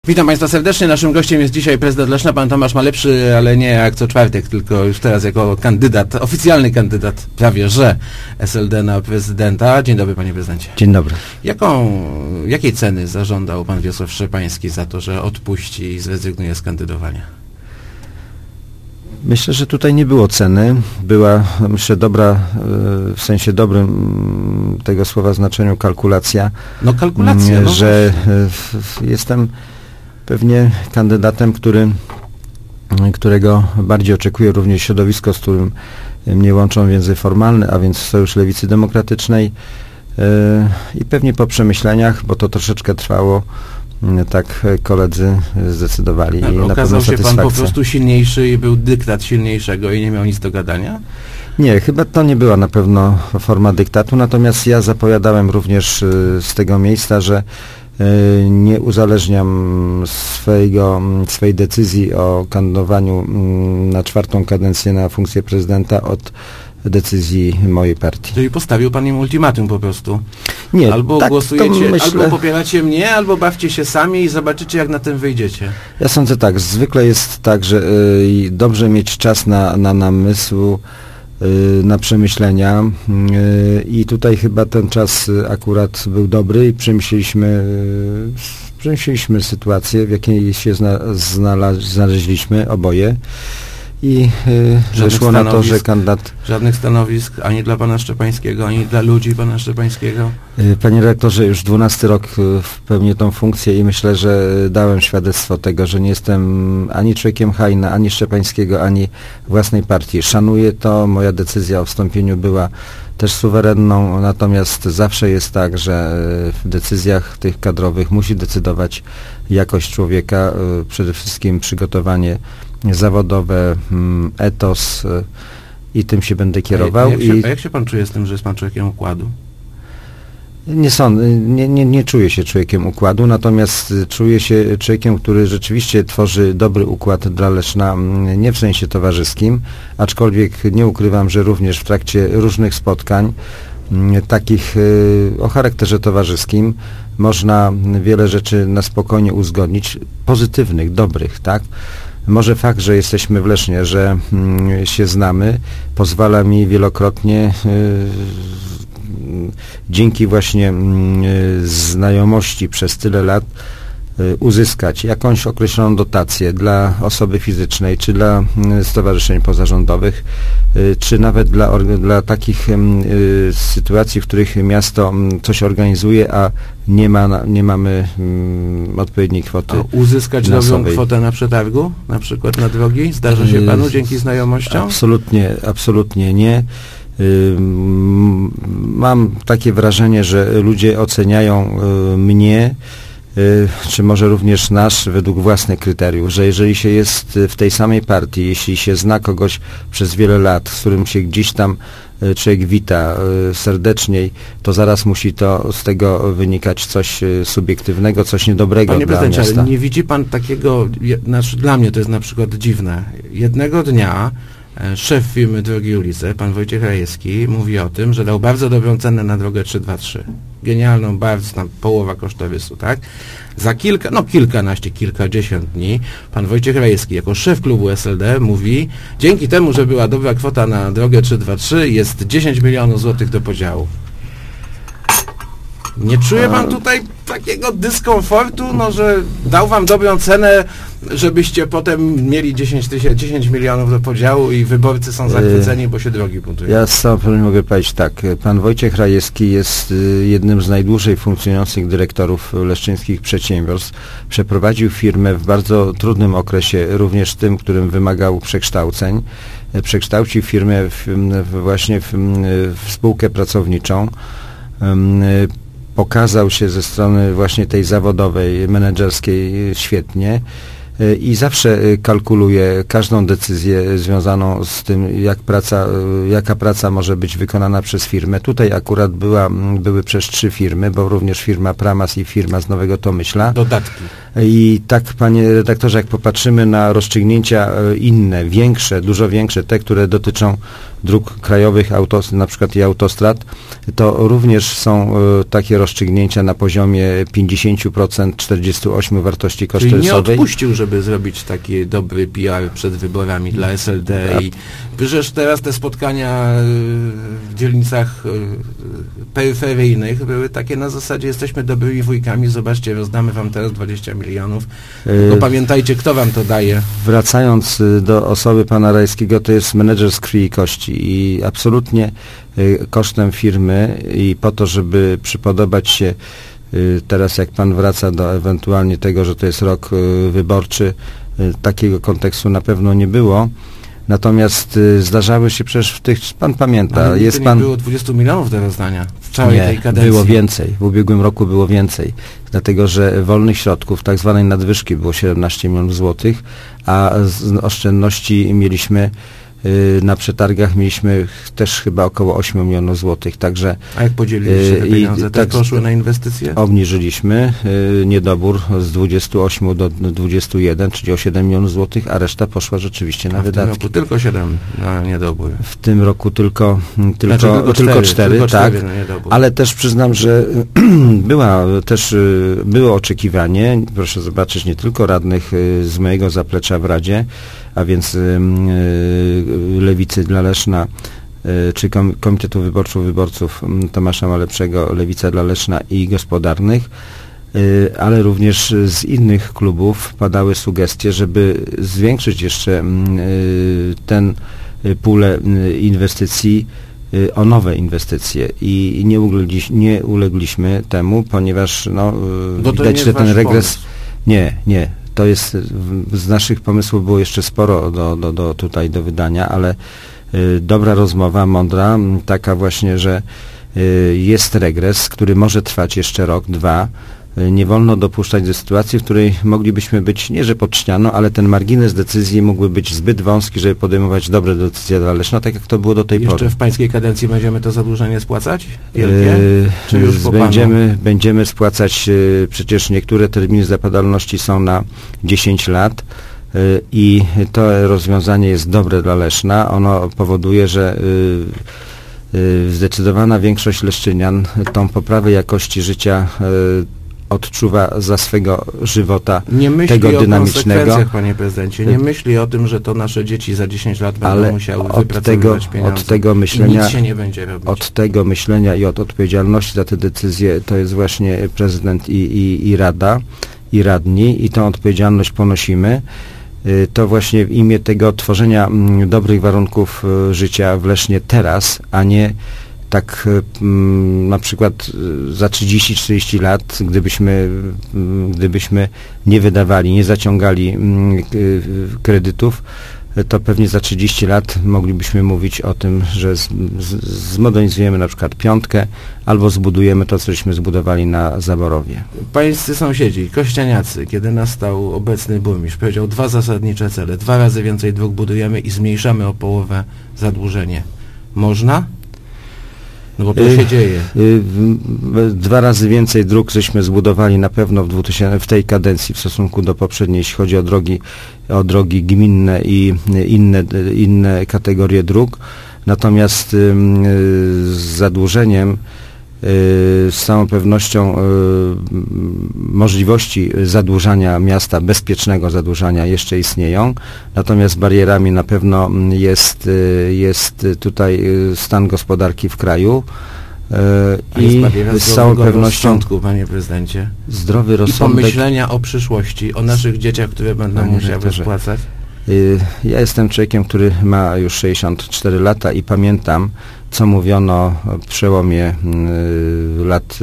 Witam Państwa serdecznie. Naszym gościem jest dzisiaj prezydent Leszna, pan Tomasz Malepszy, ale nie jak co czwartek, tylko już teraz jako kandydat, oficjalny kandydat prawie że SLD na prezydenta. Dzień dobry, panie prezydencie. Dzień dobry. Jakiej ceny zażądał pan Wiesław Szczepański za to, że odpuści i zrezygnuje z kandydowania? Myślę, że tutaj nie było ceny. Była, myślę, dobra, w sensie dobrym tego słowa znaczeniu kalkulacja. No kalkulacja, no że jestem pewnie kandydatem, którego bardziej oczekuje również środowisko, z którym mnie łączą więzy formalne, a więc Sojusz Lewicy Demokratycznej, i pewnie po przemyśleniach, bo to troszeczkę trwało, tak koledzy zdecydowali i na pewno okazał się pan po prostu silniejszy i był dyktat silniejszego i nie miał nic do gadania? Nie, chyba to nie była na pewno forma dyktatu, natomiast ja zapowiadałem również z tego miejsca, że nie uzależniam swojej decyzji o kandydowaniu na 4. kadencję na funkcję prezydenta od decyzji mojej partii. Czyli postawił pan im ultimatum po prostu. Nie, albo tak głosujecie, myślę, albo popieracie mnie, albo bawcie się sami i zobaczycie, jak na tym wyjdziecie. Ja sądzę tak, zwykle jest tak, że dobrze mieć czas na namysł, na przemyślenia, i tutaj chyba ten czas akurat był dobry i przemyśleliśmy sytuację, w jakiej się znaleźliśmy oboje. I wyszło na to, że kandydat... Żadnych stanowisk ani dla pana Szczepańskiego, ani dla ludzi pana Szczepańskiego? Panie redaktorze, już 12 rok pełnię tą funkcję i myślę, że dałem świadectwo tego, że nie jestem ani człowiekiem Hajna, ani Szczepańskiego, ani własnej partii. Szanuję to, moja decyzja o wstąpieniu była też suwerenną, natomiast zawsze jest tak, że w decyzjach tych kadrowych musi decydować jakość człowieka, przede wszystkim przygotowanie zawodowe, etos, i tym się będę kierował. A jak się pan czuje z tym, że jest pan człowiekiem układu? Nie czuję się człowiekiem układu, natomiast czuję się człowiekiem, który rzeczywiście tworzy dobry układ dla Leszna, nie w sensie towarzyskim, aczkolwiek nie ukrywam, że również w trakcie różnych spotkań, takich o charakterze towarzyskim, można wiele rzeczy na spokojnie uzgodnić, pozytywnych, dobrych, tak? Może fakt, że jesteśmy w Lesznie, że się znamy, pozwala mi wielokrotnie dzięki właśnie znajomości przez tyle lat uzyskać jakąś określoną dotację dla osoby fizycznej, czy dla stowarzyszeń pozarządowych, czy nawet dla takich sytuacji, w których miasto coś organizuje, a nie mamy odpowiedniej kwoty. A uzyskać nową kwotę na przetargu, na przykład na drogi? Zdarza się panu dzięki znajomościom? Absolutnie nie. Mam takie wrażenie, że ludzie oceniają mnie, czy może również nas, według własnych kryteriów, że jeżeli się jest w tej samej partii, jeśli się zna kogoś przez wiele lat, z którym się gdzieś tam człowiek wita serdeczniej, to zaraz musi to z tego wynikać coś subiektywnego, coś niedobrego dla miasta. Ale nie widzi pan takiego, dla mnie to jest na przykład dziwne. Jednego dnia szef firmy Drogi Ulice, pan Wojciech Rajewski, mówi o tym, że dał bardzo dobrą cenę na drogę 323. Genialną, bardzo, tam połowa kosztorysu, tak? Za kilkadziesiąt dni pan Wojciech Rajewski jako szef klubu SLD mówi, dzięki temu, że była dobra kwota na drogę 323, jest 10 milionów złotych do podziału. Nie czuje pan tutaj takiego dyskomfortu, że dał wam dobrą cenę, żebyście potem mieli 10 milionów do podziału i wyborcy są zachwyceni, bo się drogi buntują? Ja z całą pewnością mogę powiedzieć tak. Pan Wojciech Rajewski jest jednym z najdłużej funkcjonujących dyrektorów leszczyńskich przedsiębiorstw. Przeprowadził firmę w bardzo trudnym okresie, również tym, którym wymagał przekształceń. Przekształcił firmę właśnie w spółkę pracowniczą. Pokazał się ze strony właśnie tej zawodowej, menedżerskiej świetnie i zawsze kalkuluje każdą decyzję związaną z tym, jaka praca może być wykonana przez firmę. Tutaj akurat były przez 3 firmy, bo również firma Pramas i firma z Nowego Tomyśla. Dodatki. I tak, panie redaktorze, jak popatrzymy na rozstrzygnięcia inne, większe, dużo większe, te, które dotyczą dróg krajowych, na przykład i autostrad, to również są takie rozstrzygnięcia na poziomie 50%, 48% wartości kosztorysowej. Czyli nie odpuścił, żeby zrobić taki dobry PR przed wyborami dla SLD i przecież teraz te spotkania w dzielnicach peryferyjnych były takie na zasadzie jesteśmy dobrymi wujkami, zobaczcie, rozdamy wam teraz 20 milionów, tylko pamiętajcie, kto wam to daje. Wracając do osoby pana Rajskiego, to jest menedżer z krwi i kości i absolutnie kosztem firmy i po to, żeby przypodobać się teraz, jak pan wraca do ewentualnie tego, że to jest rok wyborczy, takiego kontekstu na pewno nie było. Natomiast zdarzały się przecież w tych, pan pamięta, ale jest pan... nie było 20 milionów do rozdania w całej tej kadencji. Było więcej. W ubiegłym roku było więcej. Dlatego, że wolnych środków, tak zwanej nadwyżki było 17 milionów złotych, a z oszczędności mieliśmy na przetargach mieliśmy też chyba około 8 milionów złotych, także... A jak podzieliliście te pieniądze? Tak poszły na inwestycje? Obniżyliśmy niedobór z 28 do 21, czyli o 7 milionów złotych, a reszta poszła rzeczywiście na wydatki. W tym roku tylko 7 na niedobór. W tym roku tylko 4, tak, ale też przyznam, że było oczekiwanie, proszę zobaczyć, nie tylko radnych z mojego zaplecza w Radzie, a więc Lewicy dla Leszna, czy Komitetu Wyborców Tomasza Malepszego, Lewica dla Leszna i Gospodarnych, ale również z innych klubów padały sugestie, żeby zwiększyć jeszcze ten pulę inwestycji o nowe inwestycje i nie ulegliśmy temu, ponieważ widać, że ten regres... Nie. To jest, z naszych pomysłów było jeszcze sporo do wydania, ale dobra rozmowa, mądra, taka właśnie, że jest regres, który może trwać jeszcze rok, 2. Nie wolno dopuszczać do sytuacji, w której moglibyśmy być, nie że pod ścianą, ale ten margines decyzji mógłby być zbyt wąski, żeby podejmować dobre decyzje dla Leszna, tak jak to było do tej pory. Jeszcze w pańskiej kadencji będziemy to zadłużenie spłacać? Wielkie? Czy już będziemy spłacać, przecież niektóre terminy zapadalności są na 10 lat i to rozwiązanie jest dobre dla Leszna. Ono powoduje, że zdecydowana większość leszczynian tą poprawę jakości życia odczuwa za swego żywota, tego dynamicznego. Nie myśli o konsekwencjach, panie prezydencie. Nie myśli o tym, że to nasze dzieci za 10 lat będą musiały wypracowywać pieniądze. Od tego myślenia, nic się nie będzie robić. Od tego myślenia i od odpowiedzialności za te decyzje to jest właśnie prezydent i Rada, i radni, i tą odpowiedzialność ponosimy. To właśnie w imię tego tworzenia dobrych warunków życia w Lesznie teraz, a nie tak na przykład za 30-40 lat, gdybyśmy nie wydawali, nie zaciągali kredytów, to pewnie za 30 lat moglibyśmy mówić o tym, że zmodernizujemy na przykład Piątkę albo zbudujemy to, cośmy zbudowali na Zaborowie. Pańscy sąsiedzi, kościaniacy, kiedy nastał obecny burmistrz, powiedział 2 zasadnicze cele, 2 razy więcej dróg budujemy i zmniejszamy o połowę zadłużenie. Można? No bo to się dzieje. 2 razy więcej dróg żeśmy zbudowali na pewno w tej kadencji w stosunku do poprzedniej, jeśli chodzi o drogi gminne i inne kategorie dróg. Natomiast z zadłużeniem z całą pewnością możliwości zadłużania miasta, bezpiecznego zadłużania jeszcze istnieją, natomiast barierami na pewno jest tutaj stan gospodarki w kraju i z całą pewnością, panie prezydencie, zdrowy rozsądek i pomyślenia o przyszłości, o naszych dzieciach, które będą musiały spłacać. Ja jestem człowiekiem, który ma już 64 lata i pamiętam, co mówiono w przełomie lat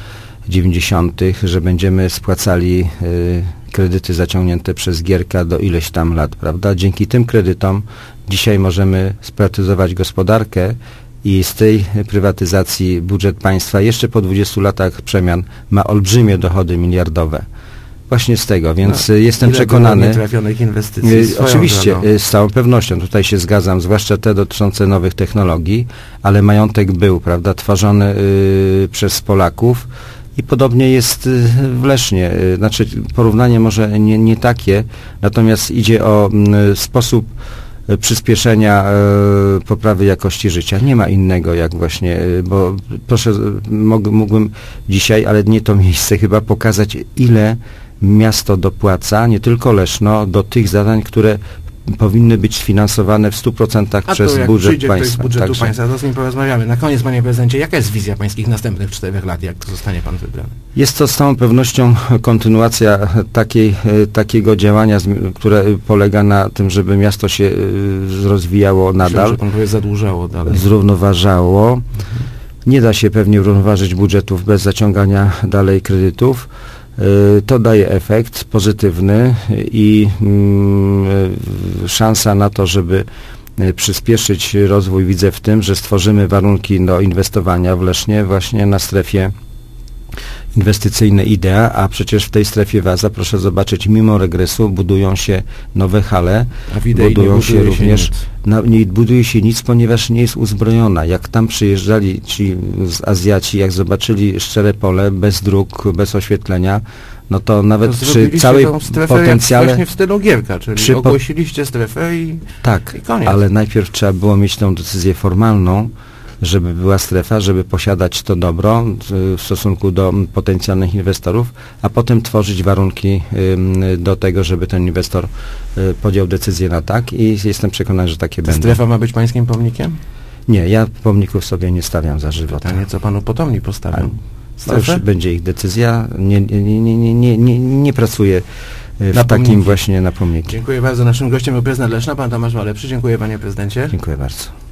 90., że będziemy spłacali kredyty zaciągnięte przez Gierka do ileś tam lat, prawda? Dzięki tym kredytom dzisiaj możemy sprywatyzować gospodarkę i z tej prywatyzacji budżet państwa jeszcze po 20 latach przemian ma olbrzymie dochody miliardowe. Właśnie z tego, więc jestem przekonany. Nietrafionych inwestycji. Oczywiście, z całą pewnością, tutaj się zgadzam, zwłaszcza te dotyczące nowych technologii, ale majątek był, prawda, tworzony przez Polaków i podobnie jest w Lesznie. Znaczy, porównanie może nie takie, natomiast idzie o sposób przyspieszenia poprawy jakości życia. Nie ma innego jak właśnie, bo proszę, mógłbym dzisiaj, ale nie to miejsce chyba, pokazać, ile miasto dopłaca, nie tylko Leszno, do tych zadań, które powinny być sfinansowane w 100% przez budżet państwa. Z budżetu państwa, to z nim porozmawiamy. Na koniec, panie prezydencie, jaka jest wizja pańskich następnych 4 lat, jak zostanie pan wybrany? Jest to z całą pewnością kontynuacja takiego działania, które polega na tym, żeby miasto się rozwijało nadal. Myślę, że pan powie, zadłużało dalej. Zrównoważało. Nie da się pewnie równoważyć budżetów bez zaciągania dalej kredytów. To daje efekt pozytywny i szansa na to, żeby przyspieszyć rozwój widzę w tym, że stworzymy warunki do inwestowania w Lesznie właśnie na strefie inwestycyjnej Idea, a przecież w tej strefie Waza, proszę zobaczyć, mimo regresu budują się nowe hale, budują się również, nie buduje się nic, ponieważ nie jest uzbrojona. Jak tam przyjeżdżali ci Azjaci, jak zobaczyli szczere pole, bez dróg, bez oświetlenia, no to nawet przy całej potencjale... Właśnie w stylu Gierka, czyli ogłosiliście strefę i koniec. Ale najpierw trzeba było mieć tę decyzję formalną, żeby była strefa, żeby posiadać to dobro w stosunku do potencjalnych inwestorów, a potem tworzyć warunki do tego, żeby ten inwestor podjął decyzję na tak i jestem przekonany, że takie będą. Strefa ma być pańskim pomnikiem? Nie, ja pomników sobie nie stawiam za żywota. Pytanie, co panu potomni postawią? To już będzie ich decyzja. Nie pracuję w takim właśnie na pomniki. Dziękuję bardzo. Naszym gościem był prezydent Leszna, pan Tomasz Malepszy. Dziękuję, panie prezydencie. Dziękuję bardzo.